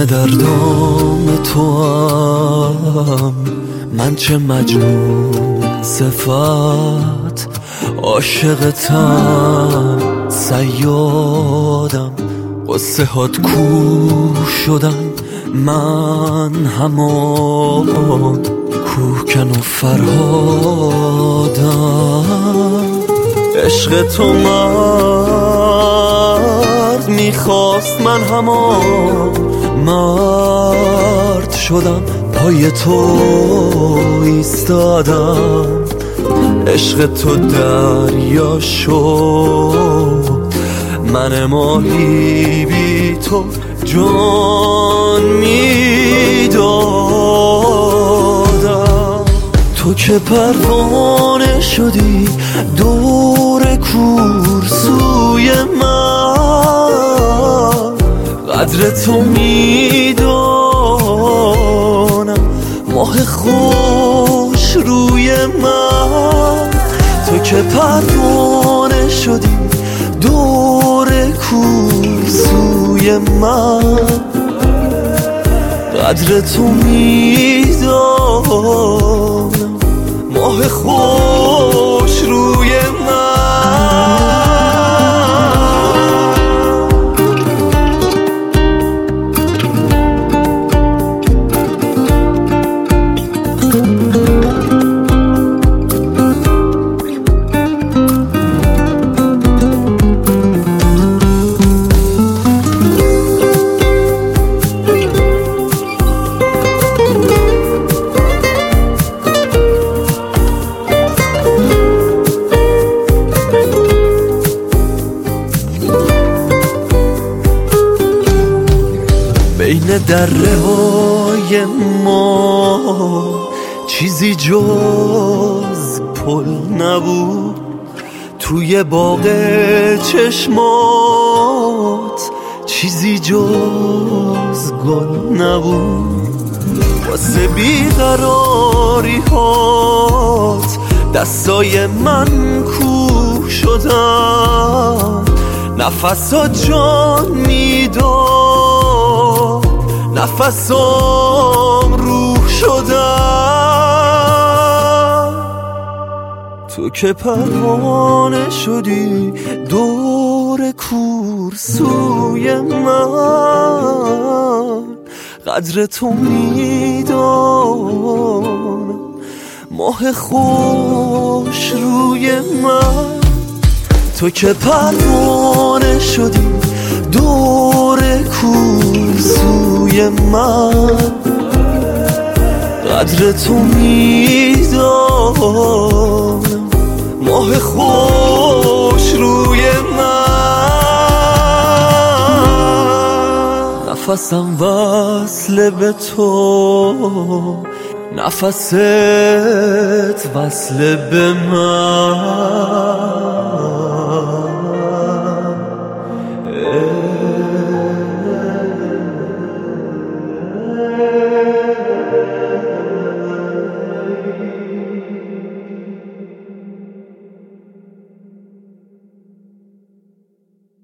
همه در دام تو هم، من چه مجنون صفت عاشقتم، صیادم قصه هات کو شدن، من همان کوهکن و فرهادم. عشق تو مرد میخواست، من همان مرد شدم، پای تو ایستادم. عشق تو دریا شد، من ماهی بی تو جان میدادم. تو که پروانه شدی دور کور سوی من، قدر تو میدانم، ماه خوش روی من. تو که پروانه شدی دور کور سوی من، قدر تو میدانم، ماه خوش روی من. بین دره های ما چیزی جز پل نبود، توی باغ چشمات چیزی جز گل نبود. واسه بیقراری هات دستای من کوه شدن، نفسات جان میداد، نفسام روح شدن. تو که پروانه شدی دور کور سوی من، قدر تو میدانم، ماه خوش روی من. تو که پروانه شدی دور کور سوی من، قدر تو میدانم، ماه خوش روی من. نفسم وصل به تو، نفست وصل به من.